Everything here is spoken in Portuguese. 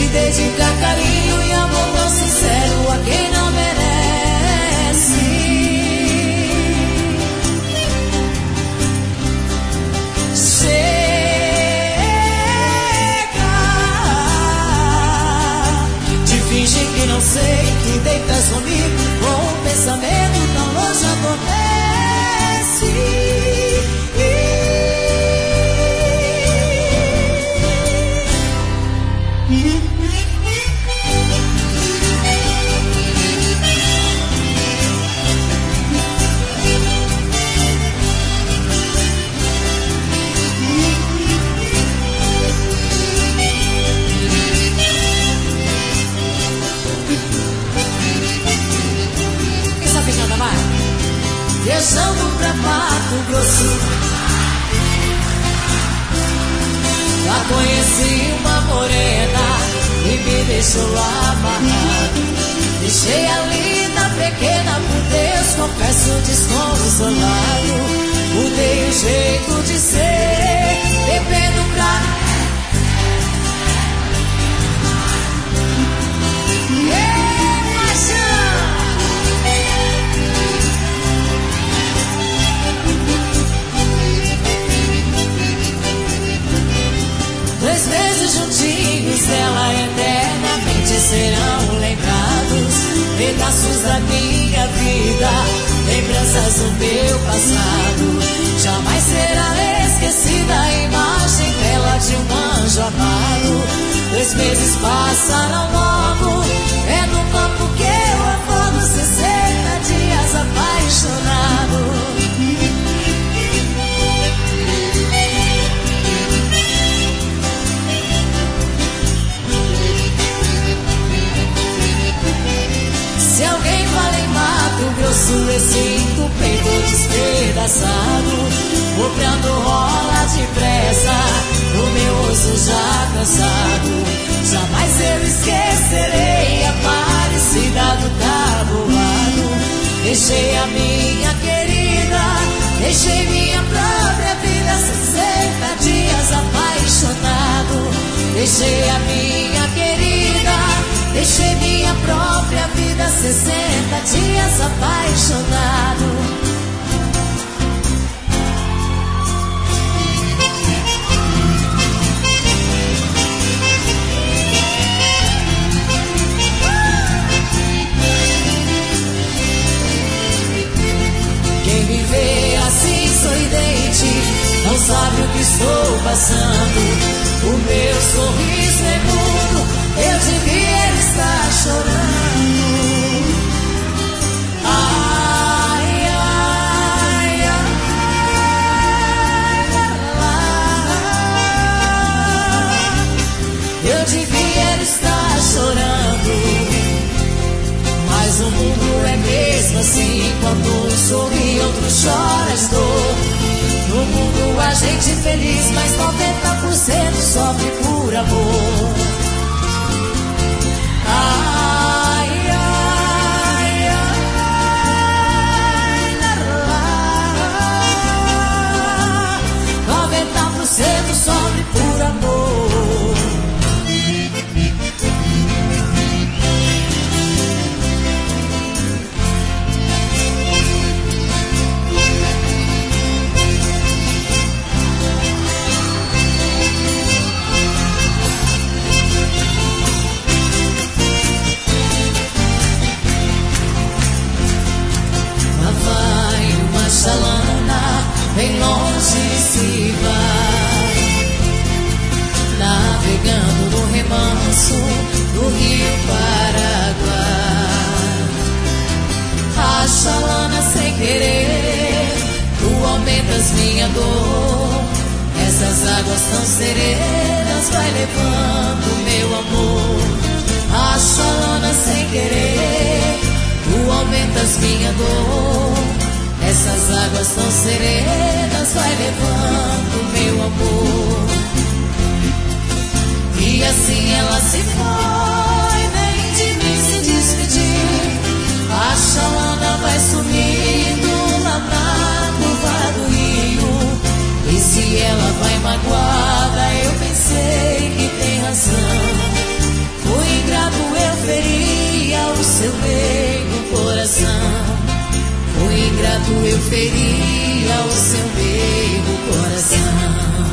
dedicar carinho e amor tão sincero a quem não merece. Chega de fingir que não sei, que deitas comigo com um pensamento tão longe adormece. Viajando pra Mato Grosso, lá conheci uma morena e me deixou amarrado. Deixei a linda pequena por Deus, confesso desconsolado. Mudei o jeito de ser, bebendo pra Dois meses juntinhos dela eternamente serão lembrados. Pedaços da minha vida, lembranças do meu passado. Jamais será esquecida a imagem dela de um anjo amado. 2 meses passaram logo, é no campo que eu acordo, 60 dias apaixonado. Se alguém fala em Mato Grosso, eu sinto o peito despedaçado. Cobrando rola depressa no meu osso já cansado. Jamais eu esquecerei a parecida do tabuado. Deixei a minha querida, deixei minha própria vida, 60 dias apaixonado. Deixei a minha querida, deixei minha própria vida, 60 dias apaixonado. Quem me vê assim sorridente não sabe o que estou passando. O meu sorriso é mudo, eu devia estar chorando. Ai, ai, ai, eu devia estar chorando. Mas o mundo é mesmo assim, quando um sorri, outro chora de dor. No mundo a gente feliz, mas 90% sofre por amor. Ai, ai, ai, lá, 90% sofre por amor. Chalana, bem longe se vai, navegando no remanso do Rio Paraguai. A chalana sem querer, tu aumentas minha dor. Essas águas tão serenas vai levando meu amor. A chalana sem querer, tu aumentas minha dor. Essas águas tão serenas vai levando meu amor. E assim ela se foi, nem de mim se despedir. A chalana vai sumindo lá na curva do rio. E se ela vai magoada, eu pensei que tem razão. eu feria o seu meio coração.